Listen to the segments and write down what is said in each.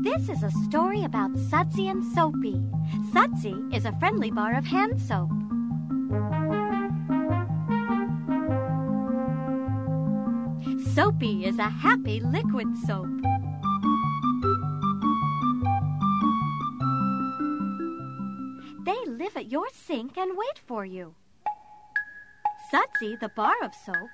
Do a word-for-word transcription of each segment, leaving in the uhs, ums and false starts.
This is a story about Sudsy and Soapy. Sudsy is a friendly bar of hand soap. Soapy is a happy liquid soap. They live at your sink and wait for you. Sudsy, the bar of soap,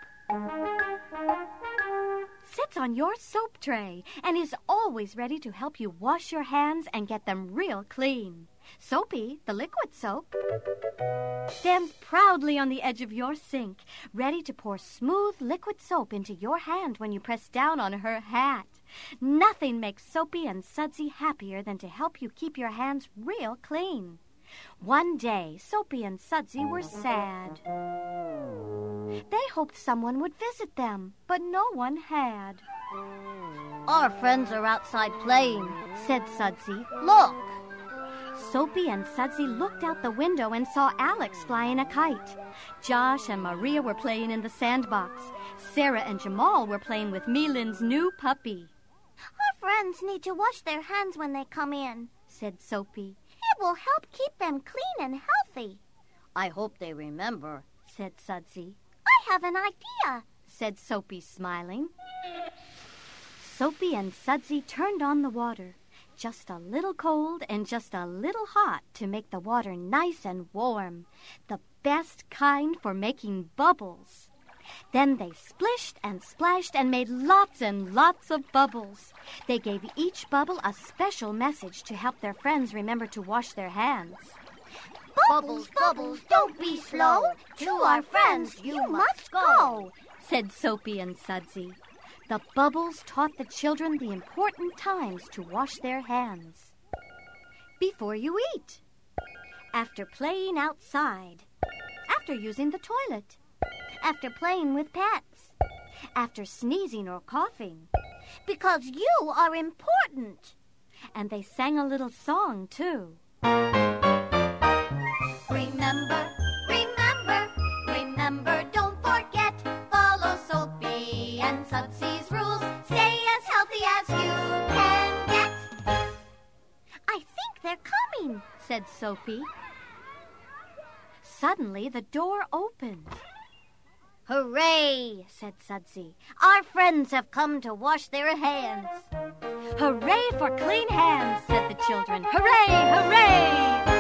sits on your soap tray and is always ready to help you wash your hands and get them real clean. Soapy, the liquid soap, stands proudly on the edge of your sink, ready to pour smooth liquid soap into your hand when you press down on her hat. Nothing makes Soapy and Sudsy happier than to help you keep your hands real clean. One day, Soapy and Sudsy were sad. They hoped someone would visit them, but no one had. "Our friends are outside playing," said Sudsy. "Look!" Soapy and Sudsy looked out the window and saw Alex flying a kite. Josh and Maria were playing in the sandbox. Sarah and Jamal were playing with Milan's new puppy. "Our friends need to wash their hands when they come in," said Soapy. "It will help keep them clean and healthy." "I hope they remember," said Sudsy. "I have an idea," said Soapy, smiling. Soapy and Sudsy turned on the water, just a little cold and just a little hot to make the water nice and warm, the best kind for making bubbles. Then they splished and splashed and made lots and lots of bubbles. They gave each bubble a special message to help their friends remember to wash their hands. "Bubbles, bubbles, don't be slow. To our friends you must go," said Soapy and Sudsy. The bubbles taught the children the important times to wash their hands. Before you eat, after playing outside, after using the toilet, after playing with pets, after sneezing or coughing, because you are important. And they sang a little song, too. Remember, remember, remember, don't forget. Follow Soapy and Sudsy's rules. Stay as healthy as you can get. "I think they're coming," said Soapy. Suddenly, the door opened. "Hooray," said Sudsy. "Our friends have come to wash their hands." "Hooray for clean hands," said the children. "Hooray, hooray!"